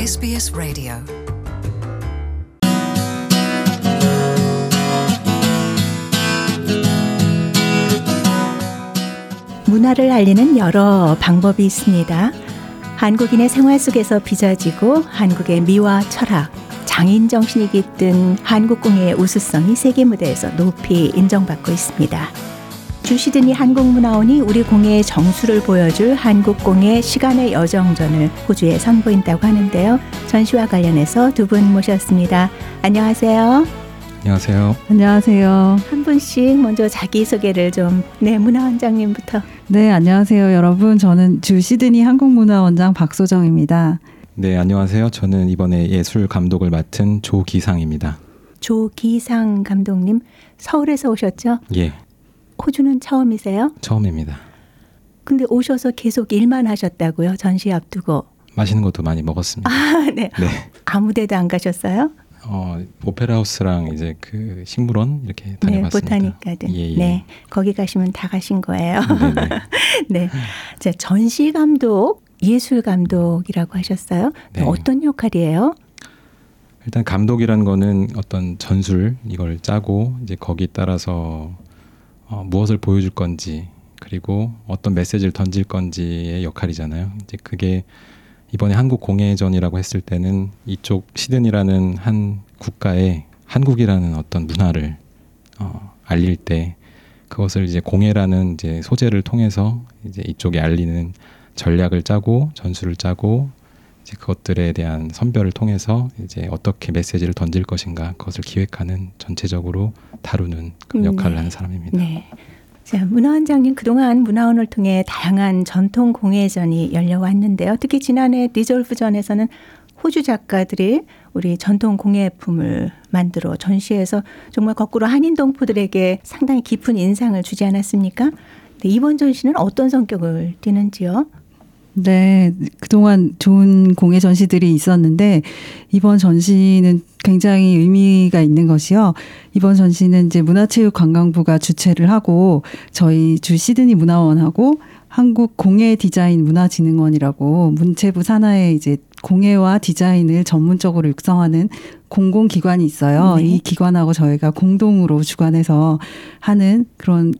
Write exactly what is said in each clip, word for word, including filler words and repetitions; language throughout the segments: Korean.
에스비에스 라디오 문화를 알리는 여러 방법이 있습니다. 한국인의 생활 속에서 빚어지고 한국의 미와 철학, 장인 정신이 깃든 한국공예의 우수성이 세계 무대에서 높이 인정받고 있습니다. 주시드니 한국문화원이 우리 공예의 정수를 보여줄 한국공예 시간의 여정전을 호주에 선보인다고 하는데요. 전시와 관련해서 두 분 모셨습니다. 안녕하세요. 안녕하세요. 안녕하세요. 한 분씩 먼저 자기소개를 좀. 네, 문화원장님부터. 네, 안녕하세요. 여러분, 저는 주 시드니 한국문화원장 박소정입니다. 네, 안녕하세요. 저는 이번에 예술 감독을 맡은 조기상입니다. 조기상 감독님, 서울에서 오셨죠? 예. 호주는 처음이세요? 처음입니다. 근데 오셔서 계속 일만 하셨다고요? 전시 앞두고. 맛있는 것도 많이 먹었습니다. 아, 네. 네. 아무 데도 안 가셨어요? 어, 오페라 하우스랑 이제 그 식물원 이렇게 다녀봤습니다. 네, 보타닉 가든. 예, 예. 네, 거기 가시면 다 가신 거예요. 네네. 네, 자, 전시 감독, 예술 감독이라고 하셨어요. 네. 어떤 역할이에요? 일단 감독이란 거는 어떤 전술 이걸 짜고 이제 거기에 따라서 어, 무엇을 보여줄 건지 그리고 어떤 메시지를 던질 건지의 역할이잖아요. 이제 그게 이번에 한국공예전이라고 했을 때는 이쪽 시드니라는 한 국가에 한국이라는 어떤 문화를 어, 알릴 때 그것을 이제 공예라는 이제 소재를 통해서 이제 이쪽에 알리는 전략을 짜고 전술을 짜고 이제 그것들에 대한 선별을 통해서 이제 어떻게 메시지를 던질 것인가 그것을 기획하는 전체적으로 다루는 그런 역할을 네. 하는 사람입니다. 네. 자, 문화원장님 그동안 문화원을 통해 다양한 전통 공예전이 열려왔는데요. 특히 지난해 디졸프전에서는 호주 작가들이 우리 전통 공예품을 만들어 전시해서 정말 거꾸로 한인 동포들에게 상당히 깊은 인상을 주지 않았습니까? 네, 이번 전시는 어떤 성격을 띠는지요? 네, 그동안 좋은 공예 전시들이 있었는데 이번 전시는 굉장히 의미가 있는 것이요. 이번 전시는 이제 문화체육관광부가 주최를 하고 저희 주 시드니 문화원하고 한국 공예 디자인 문화진흥원이라고 문체부 산하에 이제 공예와 디자인을 전문적으로 육성하는 공공기관이 있어요. 네. 이 기관하고 저희가 공동으로 주관해서 하는 그런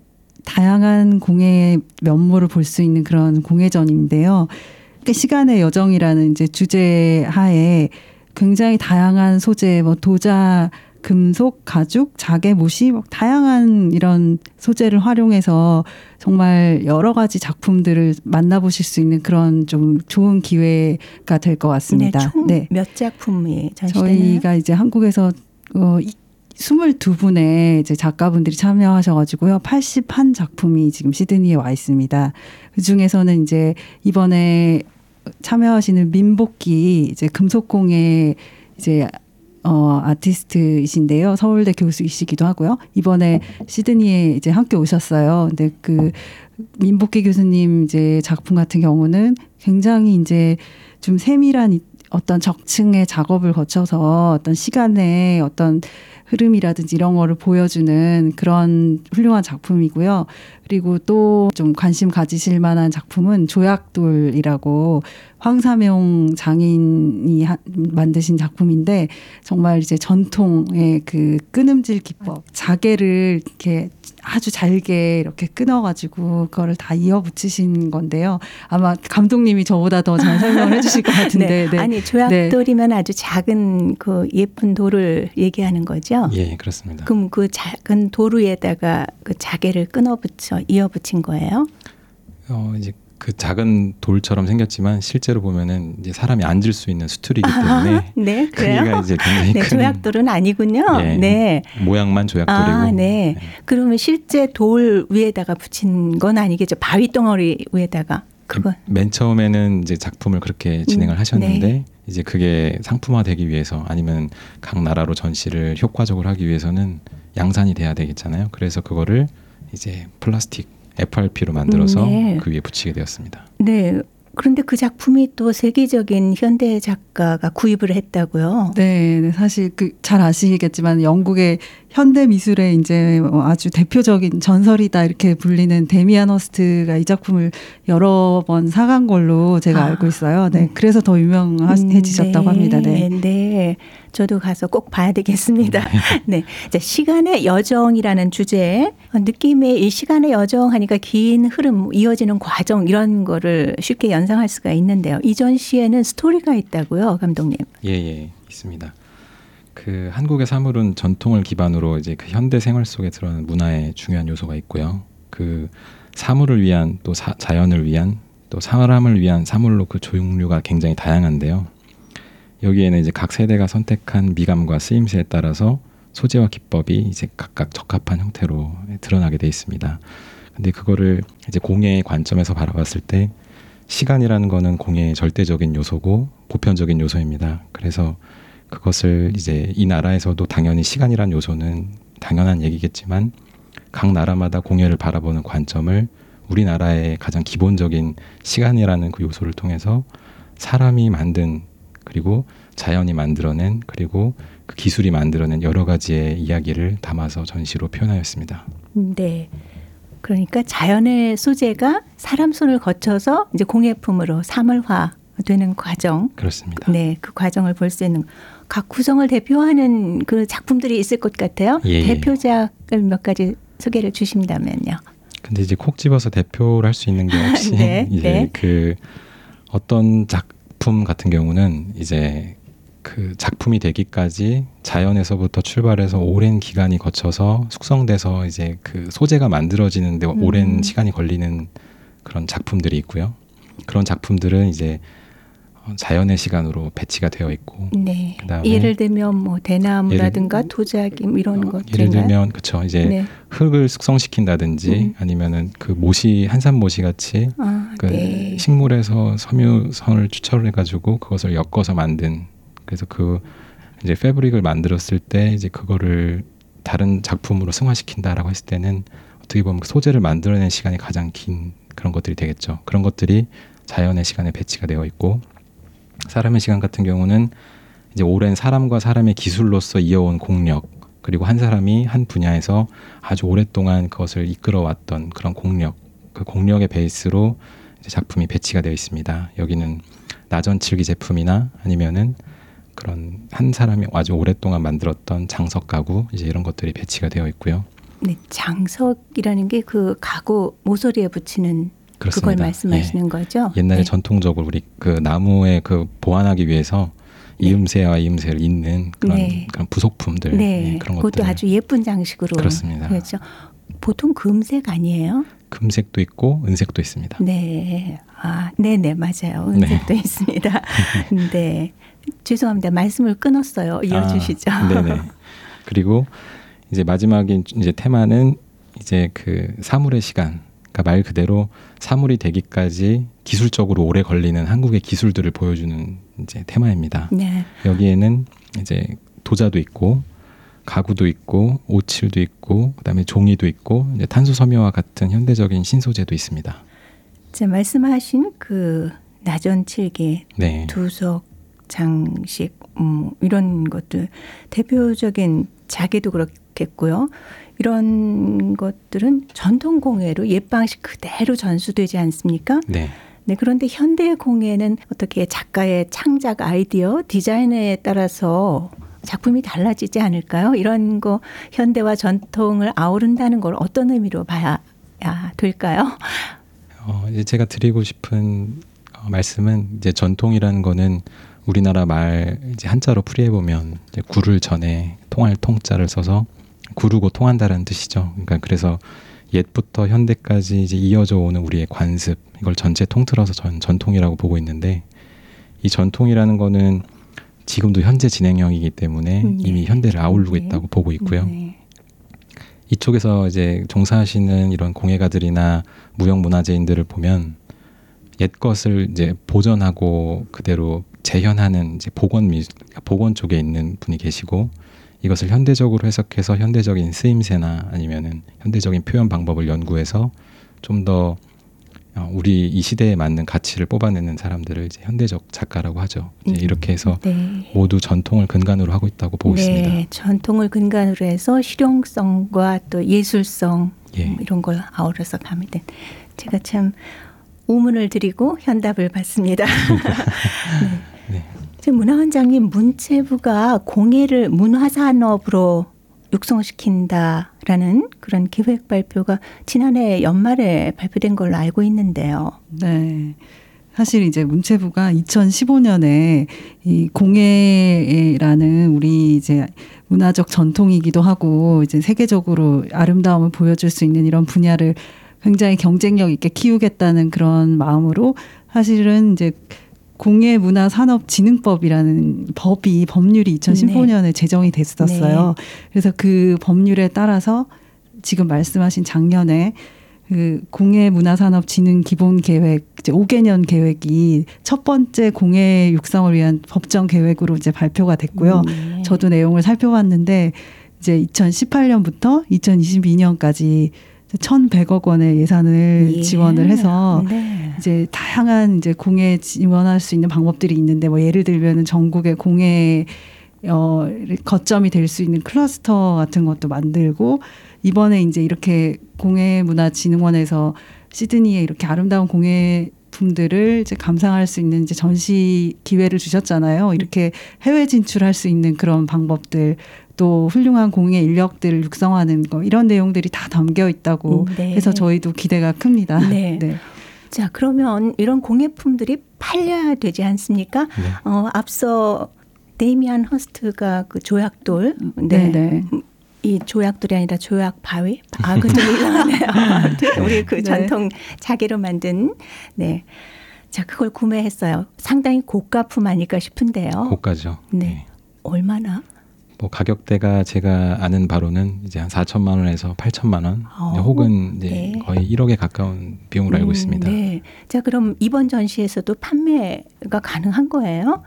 다양한 공예의 면모를 볼 수 있는 그런 공예전인데요. 시간의 여정이라는 이제 주제 하에 굉장히 다양한 소재, 뭐 도자, 금속, 가죽, 자개, 모시, 뭐 다양한 이런 소재를 활용해서 정말 여러 가지 작품들을 만나보실 수 있는 그런 좀 좋은 기회가 될 것 같습니다. 네, 총 몇 작품이 전시되나요? 저희가 이제 한국에서 어, 스물두 분의 이제 작가분들이 참여하셔가지고요. 팔십일 작품이 지금 시드니에 와 있습니다. 그 중에서는 이제 이번에 참여하시는 민복기 이제 금속공예 이제 어, 아티스트이신데요. 서울대 교수이시기도 하고요. 이번에 시드니에 이제 함께 오셨어요. 근데 그 민복기 교수님 이제 작품 같은 경우는 굉장히 이제 좀 세밀한 어떤 적층의 작업을 거쳐서 어떤 시간의 어떤 흐름이라든지 이런 거를 보여주는 그런 훌륭한 작품이고요. 그리고 또 좀 관심 가지실 만한 작품은 조약돌이라고 황사명 장인이 하, 만드신 작품인데 정말 이제 전통의 그 끊음질 기법, 자개를 이렇게 아주 잘게 이렇게 끊어가지고 그거를 다 이어붙이신 건데요. 아마 감독님이 저보다 더 잘 설명을 해주실 것 같은데. 네. 네. 아니 조약돌이면 네. 아주 작은 그 예쁜 돌을 얘기하는 거죠? 예, 그렇습니다. 그럼 그 작은 돌 위에다가 그 자개를 끊어붙여 이어붙인 거예요? 어, 이제 그 작은 돌처럼 생겼지만 실제로 보면은 이제 사람이 앉을 수 있는 스툴이기 때문에 아, 네, 그래요? 크기가 이제 굉장히 네, 큰 조약돌은 아니군요. 예, 네. 모양만 조약돌이고. 아, 네. 네. 그러면 실제 돌 위에다가 붙인 건 아니겠죠? 바위 덩어리 위에다가. 그건 맨 처음에는 이제 작품을 그렇게 진행을 음, 하셨는데 네. 이제 그게 상품화되기 위해서 아니면 각 나라로 전시를 효과적으로 하기 위해서는 양산이 돼야 되겠잖아요. 그래서 그거를 이제 플라스틱 에프알피로 만들어서 네. 그 위에 붙이게 되었습니다. 네. 그런데 그 작품이 또 세계적인 현대 작가가 구입을 했다고요? 네, 네, 사실 그 잘 아시겠지만 영국의 현대 미술의 이제 아주 대표적인 전설이다 이렇게 불리는 데미안 허스트가 이 작품을 여러 번 사간 걸로 제가 아. 알고 있어요. 네, 그래서 더 유명해지셨다고 네, 합니다. 네. 네. 저도 가서 꼭 봐야 되겠습니다. 네. 자, 시간의 여정이라는 주제. 느낌의 이 시간의 여정 하니까 긴 흐름, 이어지는 과정 이런 거를 쉽게 연상할 수가 있는데요. 이 전시에는 스토리가 있다고요, 감독님? 예, 예, 있습니다. 그 한국의 사물은 전통을 기반으로 이제 그 현대 생활 속에 드러나는 문화의 중요한 요소가 있고요. 그 사물을 위한 또 사, 자연을 위한 또 사람을 위한 사물로 그 종류가 굉장히 다양한데요. 여기에는 이제 각 세대가 선택한 미감과 쓰임새에 따라서 소재와 기법이 이제 각각 적합한 형태로 드러나게 돼 있습니다. 근데 그거를 이제 공예의 관점에서 바라봤을 때 시간이라는 거는 공예의 절대적인 요소고 보편적인 요소입니다. 그래서 그것을 이제 이 나라에서도 당연히 시간이란 요소는 당연한 얘기겠지만 각 나라마다 공예를 바라보는 관점을 우리나라의 가장 기본적인 시간이라는 그 요소를 통해서 사람이 만든 그리고 자연이 만들어낸 그리고 그 기술이 만들어낸 여러 가지의 이야기를 담아서 전시로 표현하였습니다. 네. 그러니까 자연의 소재가 사람 손을 거쳐서 이제 공예품으로 사물화되는 과정. 그렇습니다. 네, 그 과정을 볼 수 있는 각 구성을 대표하는 그 작품들이 있을 것 같아요. 예, 예. 대표작을 몇 가지 소개를 주신다면요. 근데 이제 콕 집어서 대표를 할 수 있는 게 혹시 네, 이제 네. 그 어떤 작품 같은 경우는 이제 그 작품이 되기까지 자연에서부터 출발해서 오랜 기간이 거쳐서 숙성돼서 이제 그 소재가 만들어지는데 음. 오랜 시간이 걸리는 그런 작품들이 있고요. 그런 작품들은 이제 자연의 시간으로 배치가 되어 있고 네. 그다음에 예를 들면 뭐 대나무라든가 예를- 도자기 이런 어, 것들인가요? 예를 들면 그렇죠. 이제 네. 흙을 숙성시킨다든지 음. 아니면은 그 모시 한산 모시 같이 아, 그 네. 식물에서 섬유선을 추출해 가지고 그것을 엮어서 만든 그래서 그 이제 패브릭을 만들었을 때 이제 그거를 다른 작품으로 승화시킨다라고 했을 때는 어떻게 보면 소재를 만들어낸 시간이 가장 긴 그런 것들이 되겠죠. 그런 것들이 자연의 시간에 배치가 되어 있고 사람의 시간 같은 경우는 이제 오랜 사람과 사람의 기술로서 이어온 공력 그리고 한 사람이 한 분야에서 아주 오랫동안 그것을 이끌어왔던 그런 공력 그 공력의 베이스로 이제 작품이 배치가 되어 있습니다. 여기는 나전칠기 제품이나 아니면은 그런 한 사람이 아주 오랫동안 만들었던 장석 가구 이제 이런 것들이 배치가 되어 있고요. 네, 장석이라는 게 그 가구 모서리에 붙이는 그렇습니다. 그걸 말씀하시는 거죠? 예. 옛날에 네. 전통적으로 우리 그 나무에 그 보완하기 위해서 네. 이음새와 이음새를 잇는 그런 네. 그런 부속품들 네, 예, 그런 그것도 것들 아주 예쁜 장식으로 그렇습니다. 그렇죠. 보통 금색 아니에요? 금색도 있고 은색도 있습니다. 네, 아, 네, 네, 맞아요. 은색도 있습니다. 네, 죄송합니다. 말씀을 끊었어요. 이어주시죠. 아, 네네. 그리고 이제 마지막인 이제 테마는 이제 그 사물의 시간. 그러니까 말 그대로 사물이 되기까지 기술적으로 오래 걸리는 한국의 기술들을 보여주는 이제 테마입니다. 네, 여기에는 이제 도자도 있고 가구도 있고 오칠도 있고 그다음에 종이도 있고 이제 탄소 섬유와 같은 현대적인 신소재도 있습니다. 자, 말씀하신 그 나전칠기, 네. 두석, 장식 음, 이런 것들 대표적인 자개도 그렇겠고요. 이런 것들은 전통 공예로 옛 방식 그대로 전수되지 않습니까? 네. 네, 그런데 현대 공예는 어떻게 작가의 창작 아이디어, 디자인에 따라서 작품이 달라지지 않을까요? 이런 거 현대와 전통을 아우른다는 걸 어떤 의미로 봐야 될까요? 어, 이제 제가 드리고 싶은 어, 말씀은 이제 전통이라는 거는 우리나라 말 이제 한자로 풀이해 보면 이제 구를 전에 통할 통자를 써서 구르고 통한다라는 뜻이죠. 그러니까 그래서 옛부터 현대까지 이제 이어져 오는 우리의 관습 이걸 전체 통틀어서 전 전통이라고 보고 있는데 이 전통이라는 거는 지금도 현재 진행형이기 때문에 네. 이미 현대를 아우르고 네. 있다고 보고 있고요. 네. 이쪽에서 이제 종사하시는 이런 공예가들이나 무형문화재인들을 보면 옛 것을 이제 보존하고 그대로 재현하는 이제 복원 미 복원 쪽에 있는 분이 계시고 이것을 현대적으로 해석해서 현대적인 쓰임새나 아니면은 현대적인 표현 방법을 연구해서 좀 더 어, 우리 이 시대에 맞는 가치를 뽑아내는 사람들을 이제 현대적 작가라고 하죠. 이제 이렇게 해서 네. 모두 전통을 근간으로 하고 있다고 보고 네, 있습니다. 전통을 근간으로 해서 실용성과 또 예술성 예. 뭐 이런 걸 아우러서 가미된. 제가 참 우문을 드리고 현답을 받습니다. 네. 네. 지금 문화원장님, 문체부가 공예를 문화산업으로 육성시킨다라는 그런 기획 발표가 지난해 연말에 발표된 걸로 알고 있는데요. 네. 사실 이제 문체부가 이천십오 년에 이 공예라는 우리 이제 문화적 전통이기도 하고 이제 세계적으로 아름다움을 보여줄 수 있는 이런 분야를 굉장히 경쟁력 있게 키우겠다는 그런 마음으로 사실은 이제 공예문화산업진흥법이라는 법이 법률이 이천십오 년에 네. 제정이 됐었어요. 네. 그래서 그 법률에 따라서 지금 말씀하신 작년에 그 공예문화산업진흥기본계획 이제 오 개년 계획이 첫 번째 공예 육성을 위한 법정 계획으로 이제 발표가 됐고요. 네. 저도 내용을 살펴봤는데 이제 이천십팔 년부터 이천이십이 년까지 천백억 원의 예산을 예. 지원을 해서 네. 이제 다양한 이제 공예 지원할 수 있는 방법들이 있는데 뭐 예를 들면은 전국의 공예 어 거점이 될 수 있는 클러스터 같은 것도 만들고 이번에 이제 이렇게 공예문화진흥원에서 시드니에 이렇게 아름다운 공예품들을 이제 감상할 수 있는 이제 전시 기회를 주셨잖아요. 이렇게 해외 진출할 수 있는 그런 방법들 또 훌륭한 공예 인력들을 육성하는 거 이런 내용들이 다 담겨 있다고 네. 해서 저희도 기대가 큽니다. 네. 네. 자, 그러면 이런 공예품들이 팔려야 되지 않습니까? 네. 어, 앞서 데이미안 허스트가 그 조약돌, 네. 네. 이 조약돌이 아니라 조약 바위, 아, 그좀 이상하네요. 우리 그 전통 자개로 만든, 네, 자 그걸 구매했어요. 상당히 고가품 아닐까 싶은데요. 고가죠. 네, 네. 얼마나? 뭐 가격대가 제가 아는 바로는 이제 한 사천만 원에서 팔천만 원, 어, 혹은 이제 네. 거의 일억에 가까운 비용으로 알고 있습니다. 음, 네. 자, 그럼 이번 전시에서도 판매가 가능한 거예요?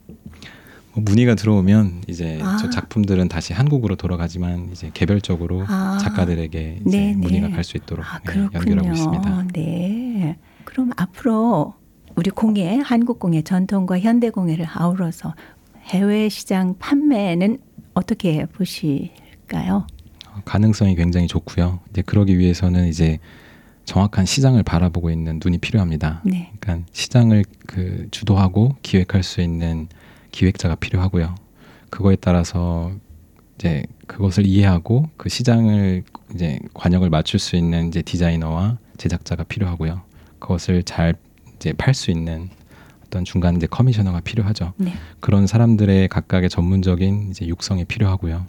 뭐 문의가 들어오면 이제 아. 저 작품들은 다시 한국으로 돌아가지만 이제 개별적으로 아. 작가들에게 이제 네네. 문의가 갈 수 있도록 아, 네, 연결하고 있습니다. 네. 그럼 앞으로 우리 공예, 한국 공예 전통과 현대 공예를 아우러서 해외 시장 판매는 어떻게 보실까요? 가능성이 굉장히 좋고요. 이제 그러기 위해서는 이제 정확한 시장을 바라보고 있는 눈이 필요합니다. 네. 그러니까 시장을 그 주도하고 기획할 수 있는 기획자가 필요하고요. 그거에 따라서 이제 그것을 이해하고 그 시장을 이제 관역을 맞출 수 있는 이제 디자이너와 제작자가 필요하고요. 그것을 잘 이제 팔 수 있는 어떤 중간 이제 커미셔너가 필요하죠. 네. 그런 사람들의 각각의 전문적인 이제 육성이 필요하고요.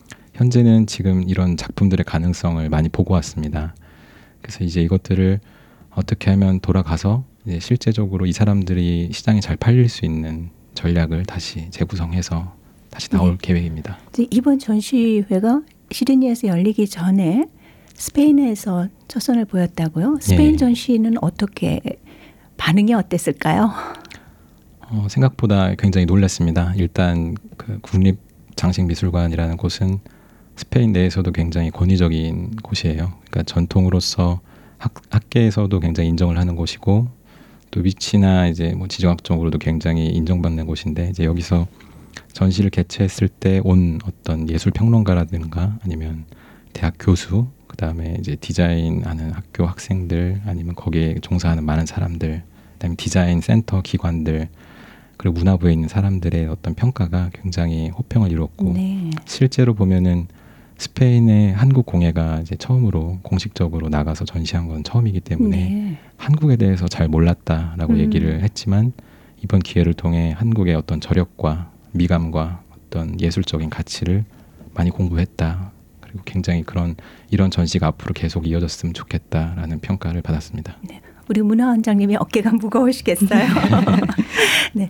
현재는 지금 이런 작품들의 가능성을 많이 보고 왔습니다. 그래서 이제 이것들을 어떻게 하면 돌아가서 이제 실제적으로 이 사람들이 시장에 잘 팔릴 수 있는 전략을 다시 재구성해서 다시 나올 네. 계획입니다. 이번 전시회가 시드니에서 열리기 전에 스페인에서 첫 선을 보였다고요? 스페인 네. 전시는 어떻게 반응이 어땠을까요? 어, 생각보다 굉장히 놀랐습니다. 일단 그 국립장식미술관이라는 곳은 스페인 내에서도 굉장히 권위적인 곳이에요. 그러니까 전통으로서 학, 학계에서도 굉장히 인정을 하는 곳이고 또 위치나 이제 뭐 지정학적으로도 굉장히 인정받는 곳인데 이제 여기서 전시를 개최했을 때 온 어떤 예술 평론가라든가 아니면 대학 교수 그 다음에 이제 디자인하는 학교 학생들 아니면 거기에 종사하는 많은 사람들 그다음에 디자인 센터 기관들 그리고 문화부에 있는 사람들의 어떤 평가가 굉장히 호평을 이뤘고 네. 실제로 보면은 스페인의 한국 공예가 이제 처음으로 공식적으로 나가서 전시한 건 처음이기 때문에 네. 한국에 대해서 잘 몰랐다라고 음. 얘기를 했지만 이번 기회를 통해 한국의 어떤 저력과 미감과 어떤 예술적인 가치를 많이 공부했다. 그리고 굉장히 그런 이런 전시가 앞으로 계속 이어졌으면 좋겠다라는 평가를 받았습니다. 네. 우리 문화원장님이 어깨가 무거우시겠어요. 네.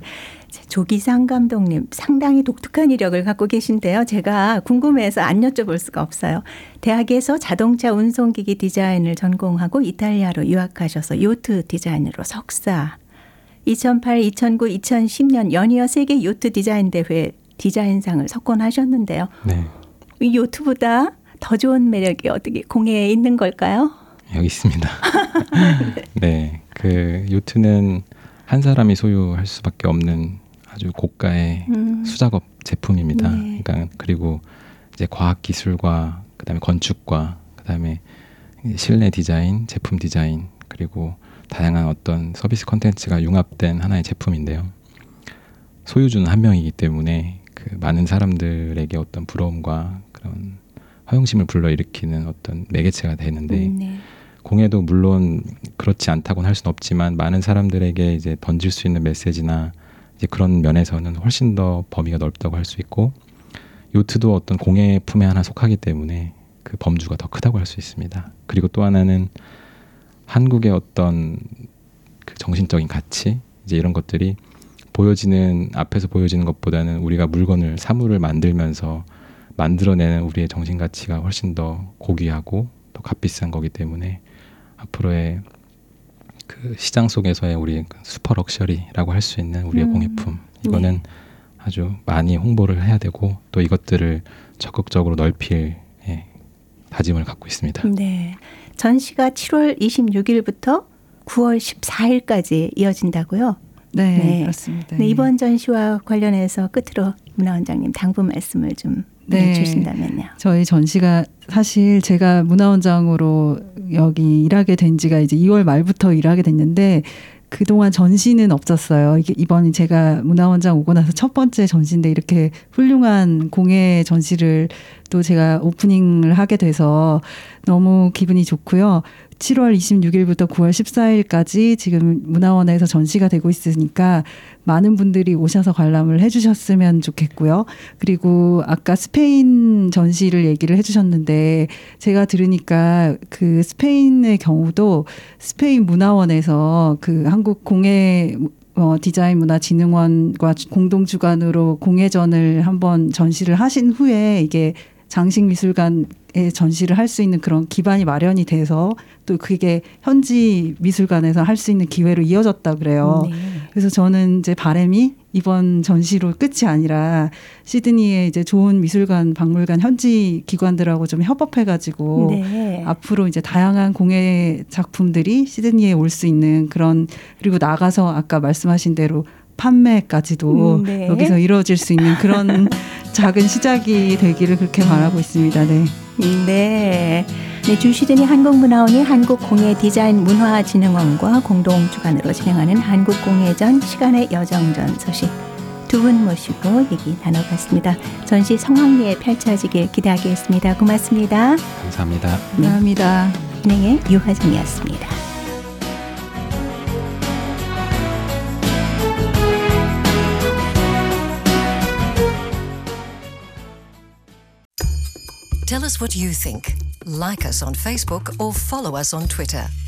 조기상 감독님 상당히 독특한 이력을 갖고 계신데요. 제가 궁금해서 안 여쭤볼 수가 없어요. 대학에서 자동차 운송기기 디자인을 전공하고 이탈리아로 유학하셔서 요트 디자인으로 석사. 이천팔, 이천구, 이천십 년 연이어 세계 요트 디자인 대회 디자인상을 석권하셨는데요. 네. 이 요트보다 더 좋은 매력이 어떻게 공예에 있는 걸까요? 여기 있습니다. 네. 그 요트는 한 사람이 소유할 수밖에 없는 아주 고가의 음. 수작업 제품입니다. 네. 그러니까 그리고 이제 과학 기술과 그다음에 건축과 그다음에 실내 디자인, 제품 디자인 그리고 다양한 어떤 서비스 콘텐츠가 융합된 하나의 제품인데요. 소유주는 한 명이기 때문에 그 많은 사람들에게 어떤 부러움과 그런 허영심을 불러일으키는 어떤 매개체가 되는데 음, 네. 공예도 물론 그렇지 않다고는 할 수는 없지만 많은 사람들에게 이제 던질 수 있는 메시지나 이제 그런 면에서는 훨씬 더 범위가 넓다고 할 수 있고 요트도 어떤 공예 품에 하나 속하기 때문에 그 범주가 더 크다고 할 수 있습니다. 그리고 또 하나는 한국의 어떤 그 정신적인 가치 이제 이런 것들이 보여지는 앞에서 보여지는 것보다는 우리가 물건을 사물을 만들면서 만들어내는 우리의 정신 가치가 훨씬 더 고귀하고 더 값비싼 거기 때문에 앞으로의 그 시장 속에서의 우리 슈퍼 럭셔리라고 할 수 있는 우리의 음. 공예품 이거는 네. 아주 많이 홍보를 해야 되고 또 이것들을 적극적으로 넓힐 예, 다짐을 갖고 있습니다. 네. 전시가 칠월 이십육일부터 구월 십사일까지 이어진다고요? 네, 네. 그렇습니다. 네, 예. 이번 전시와 관련해서 끝으로 문화원장님 당부 말씀을 좀 네. 해주신다면요. 저희 전시가 사실 제가 문화원장으로 여기 일하게 된 지가 이제 이월 말부터 일하게 됐는데 그동안 전시는 없었어요. 이게 이번이 제가 문화원장 오고 나서 첫 번째 전시인데 이렇게 훌륭한 공예 전시를 또 제가 오프닝을 하게 돼서 너무 기분이 좋고요. 칠월 이십육일부터 구월 십사일까지 지금 문화원에서 전시가 되고 있으니까 많은 분들이 오셔서 관람을 해주셨으면 좋겠고요. 그리고 아까 스페인 전시를 얘기를 해주셨는데 제가 들으니까 그 스페인의 경우도 스페인 문화원에서 그 한국 공예 어, 디자인 문화진흥원과 공동 주관으로 공예전을 한번 전시를 하신 후에 이게 장식미술관에 전시를 할 수 있는 그런 기반이 마련이 돼서 또 그게 현지 미술관에서 할 수 있는 기회로 이어졌다 그래요. 네. 그래서 저는 이제 바람이 이번 전시로 끝이 아니라 시드니에 이제 좋은 미술관, 박물관, 현지 기관들하고 좀 협업해가지고 네. 앞으로 이제 다양한 공예 작품들이 시드니에 올 수 있는 그런 그리고 나가서 아까 말씀하신 대로 판매까지도 음, 네. 여기서 이루어질 수 있는 그런 작은 시작이 되기를 그렇게 바라고 있습니다. 네. 네. 네, 주시드니 한국문화원이 한국공예디자인문화진흥원과 공동 주관으로 진행하는 한국공예전 시간의 여정전 소식 두 분 모시고 얘기 나눠봤습니다. 전시 성황리에 펼쳐지길 기대하겠습니다. 고맙습니다. 감사합니다. 감사합니다. 진행의 유화정이었습니다. Tell us what you think. Like us on Facebook or follow us on Twitter.